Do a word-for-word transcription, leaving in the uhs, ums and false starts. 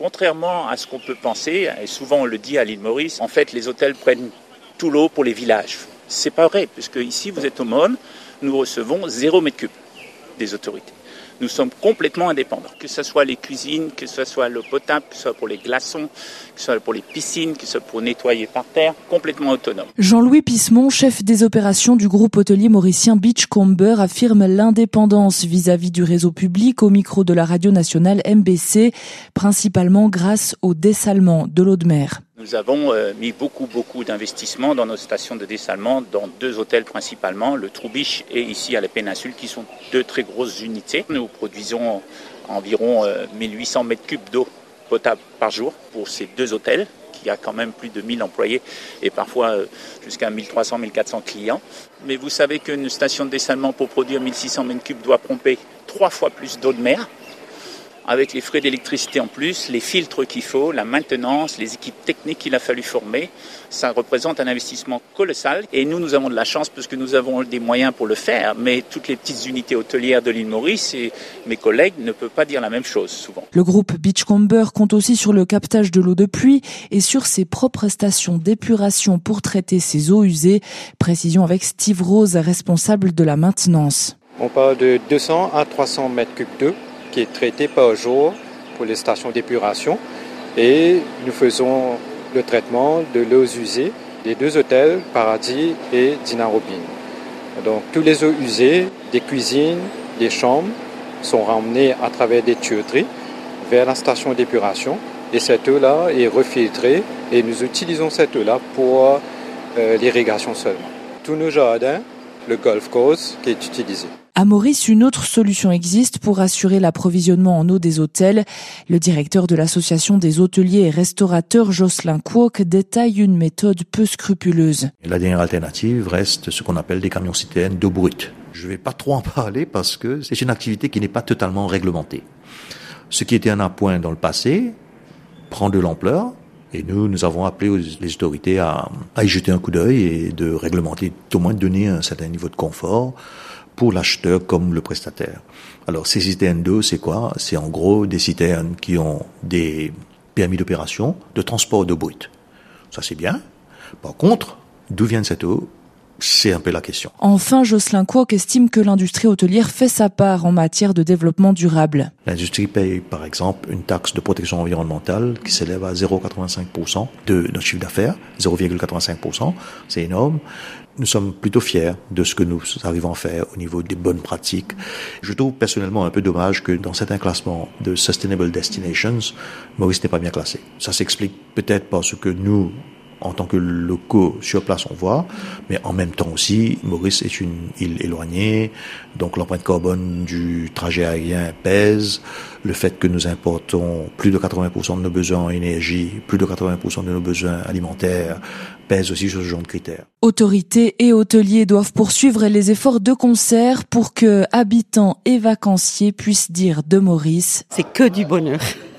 Contrairement à ce qu'on peut penser, et souvent on le dit à l'île Maurice, en fait les hôtels prennent tout l'eau pour les villages. C'est pas vrai, puisque ici vous êtes au Mon, nous recevons zéro mètre cube des autorités. Nous sommes complètement indépendants, que ce soit les cuisines, que ce soit l'eau potable, que ce soit pour les glaçons, que ce soit pour les piscines, que ce soit pour nettoyer par terre, complètement autonome. Jean-Louis Pissemont, chef des opérations du groupe hôtelier mauricien Beachcomber, affirme l'indépendance vis-à-vis du réseau public au micro de la radio nationale M B C, principalement grâce au dessalement de l'eau de mer. Nous avons euh, mis beaucoup, beaucoup d'investissements dans nos stations de dessalement, dans deux hôtels principalement, le Troubiche et ici à la péninsule, qui sont deux très grosses unités. Nous produisons environ euh, mille huit cents mètres cubes d'eau potable par jour pour ces deux hôtels, qui a quand même plus de mille employés et parfois euh, jusqu'à mille trois cents, mille quatre cents clients. Mais vous savez qu'une station de dessalement pour produire mille six cents mètres cubes doit pomper trois fois plus d'eau de mer, avec les frais d'électricité en plus, les filtres qu'il faut, la maintenance, les équipes techniques qu'il a fallu former. Ça représente un investissement colossal. Et nous, nous avons de la chance parce que nous avons des moyens pour le faire. Mais toutes les petites unités hôtelières de l'île Maurice et mes collègues ne peuvent pas dire la même chose souvent. Le groupe Beachcomber compte aussi sur le captage de l'eau de pluie et sur ses propres stations d'épuration pour traiter ses eaux usées. Précision avec Steve Rose, responsable de la maintenance. On parle de deux cents à trois cents mètres cubes d'eau qui est traité par jour pour les stations d'épuration. Et nous faisons le traitement de l'eau usée des deux hôtels, Paradis et Dinarobine. Donc, toutes les eaux usées des cuisines, des chambres sont ramenées à travers des tuyauteries vers la station d'épuration. Et cette eau-là est refiltrée et nous utilisons cette eau-là pour euh, l'irrigation seulement. Tous nos jardins, le golf course qui est utilisé. À Maurice, une autre solution existe pour assurer l'approvisionnement en eau des hôtels. Le directeur de l'association des hôteliers et restaurateurs, Jocelyn Kwok, détaille une méthode peu scrupuleuse. La dernière alternative reste ce qu'on appelle des camions-citernes d'eau brute. Je ne vais pas trop en parler parce que c'est une activité qui n'est pas totalement réglementée. Ce qui était un appoint dans le passé prend de l'ampleur. Et nous, nous avons appelé les autorités à, à y jeter un coup d'œil et de réglementer, au moins de donner un certain niveau de confort pour l'acheteur comme le prestataire. Alors, ces citernes d'eau, c'est quoi? C'est en gros des citernes qui ont des permis d'opération de transport d'eau brute. Ça, c'est bien. Par contre, d'où vient cette eau? C'est un peu la question. Enfin, Jocelyn Kwok estime que l'industrie hôtelière fait sa part en matière de développement durable. L'industrie paye, par exemple, une taxe de protection environnementale qui s'élève à zéro virgule quatre-vingt-cinq pour cent de notre chiffre d'affaires. zéro virgule quatre-vingt-cinq pour cent, c'est énorme. Nous sommes plutôt fiers de ce que nous arrivons à faire au niveau des bonnes pratiques. Je trouve personnellement un peu dommage que dans certains classements de Sustainable Destinations, Maurice n'est pas bien classé. Ça s'explique peut-être parce que nous, en tant que locaux sur place, on voit, mais en même temps aussi, Maurice est une île éloignée, donc l'empreinte carbone du trajet aérien pèse, le fait que nous importons plus de quatre-vingts pour cent de nos besoins en énergie, plus de quatre-vingts pour cent de nos besoins alimentaires, pèse aussi sur ce genre de critères. Autorités et hôteliers doivent poursuivre les efforts de concert pour que habitants et vacanciers puissent dire de Maurice: c'est que du bonheur.